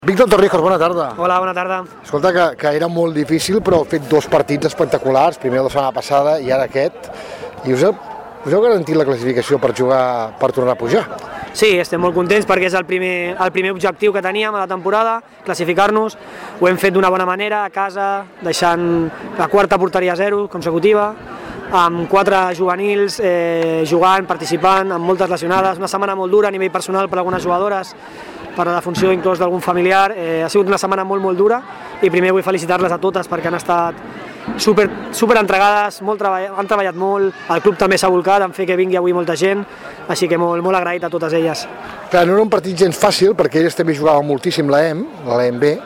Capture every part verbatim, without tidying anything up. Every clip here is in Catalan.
Víctor Torrijos, bona tarda. Hola, bona tarda. Escolta, que, que era molt difícil, però heu fet dos partits espectaculars, primer la setmana passada i ara aquest, i us heu, us heu garantit la classificació per jugar, per tornar a pujar? Sí, estem molt contents perquè és el primer, el primer objectiu que teníem a la temporada, classificar-nos. Ho hem fet d'una bona manera, a casa, deixant la quarta porteria a zero consecutiva, amb quatre juvenils eh, jugant, participant, amb moltes lesionades, una setmana molt dura a nivell personal per algunes jugadores, per la defunció inclús d'algun familiar. Eh, ha sigut una setmana molt molt dura i primer vull felicitar-les a totes perquè han estat super, super entregades, molt treball, han treballat molt, el club també s'ha volcat en fer que vingui avui molta gent, així que molt, molt agraït a totes elles. Clar, no era un partit gens fàcil perquè ells també jugaven moltíssim l'A E M, l'A E M B,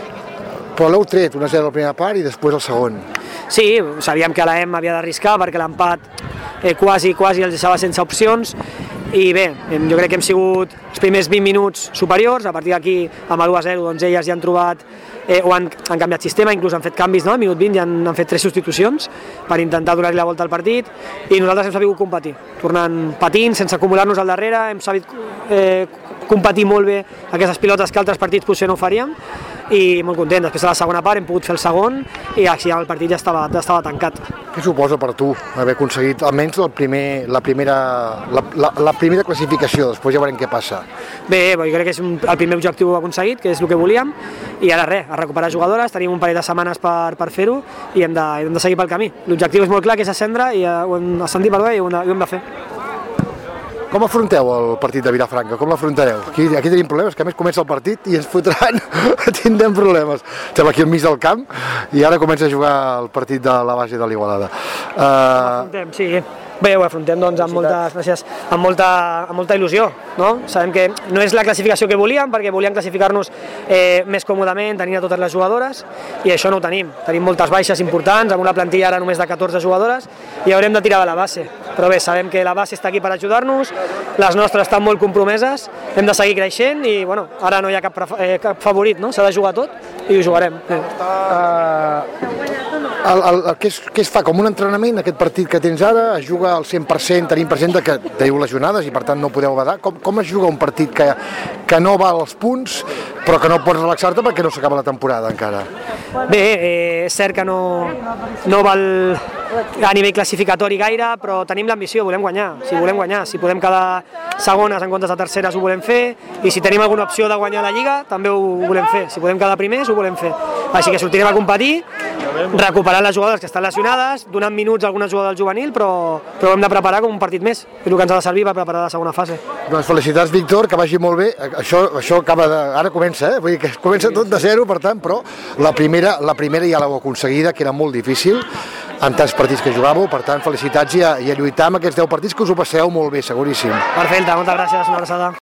però l'heu tret un a zero a la primera part i després el segon. Sí, sabíem que l'A E M havia d'arriscar perquè l'empat eh, quasi, quasi els deixava sense opcions i bé, jo crec que hem sigut els primers vint minuts superiors, a partir d'aquí amb l'u a zero doncs elles ja han trobat eh, o han, han canviat sistema, inclús han fet canvis, no? Al minut vint ja han, han fet tres substitucions per intentar donar-li la volta al partit i nosaltres hem sabut competir, tornant patint sense acumular-nos al darrere, hem sabut eh, competir molt bé aquestes pilotes que altres partits potser no ho faríem i molt content. Després de la segona part hem pogut fer el segon i així el partit ja estava, ja estava tancat. Què suposa per tu haver aconseguit almenys el primer, la, primera, la, la, la primera classificació, després ja veurem què passa? Bé, jo crec que és un, el primer objectiu aconseguit, que és el que volíem, i ara res, a recuperar jugadores, tenim un parell de setmanes per, per fer-ho i hem de, hem de seguir pel camí. L'objectiu és molt clar, que és ascendre i ho hem ascendit per bé i ho hem de, ho hem de fer. Com afronteu el partit de Vilafranca? Com l'afrontareu? Aquí, aquí tenim problemes, que a més comença el partit i ens fotran, tindrem problemes. Estem aquí al mig del camp i ara comença a jugar el partit de la base de l'Igualada. Uh... Afrontem, sí. Bé, ho afrontem doncs, amb, moltes, gràcies, amb, molta, amb molta il·lusió. No? Sabem que no és la classificació que volíem, perquè volíem classificar-nos eh, més còmodament, tenint a totes les jugadores, i això no ho tenim. Tenim moltes baixes importants, amb una plantilla ara només de catorze jugadores, i haurem de tirar de la base. Però bé, sabem que la base està aquí per ajudar-nos, les nostres estan molt compromeses, hem de seguir creixent, i bueno, ara no hi ha cap, eh, cap favorit, no? S'ha de jugar tot, i ho jugarem. Eh. Uh... El, el, el, què, es, què es fa? Com un entrenament, aquest partit que tens ara? Es juga al cent per cent, tenint present que teniu lesionades i per tant no podeu badar. Com, com es juga un partit que, que no val els punts però que no pots relaxar-te perquè no s'acaba la temporada encara? Bé, eh, és cert que no, no val a nivell classificatori gaire, però tenim l'ambició, volem guanyar. Si volem guanyar, si podem quedar segones en comptes de terceres ho volem fer, i si tenim alguna opció de guanyar la Lliga també ho volem fer. Si podem quedar primers ho volem fer. Així que sortirem a competir, recuperant les jugadores que estan lesionades, donant minuts a algunes jugadores del juvenil, però, però ho hem de preparar com un partit més, és el que ens ha de servir per preparar la segona fase. Doncs felicitats, Víctor, que vagi molt bé. Això, això acaba de... ara comença, eh? Vull dir que comença tot de zero, per tant, però la primera, la primera ja l'heu aconseguida, que era molt difícil, en tants partits que jugàveu, per tant, felicitats i a, i a lluitar amb aquests deu partits que us ho passeu molt bé, seguríssim. Perfecte, moltes gràcies, una abraçada.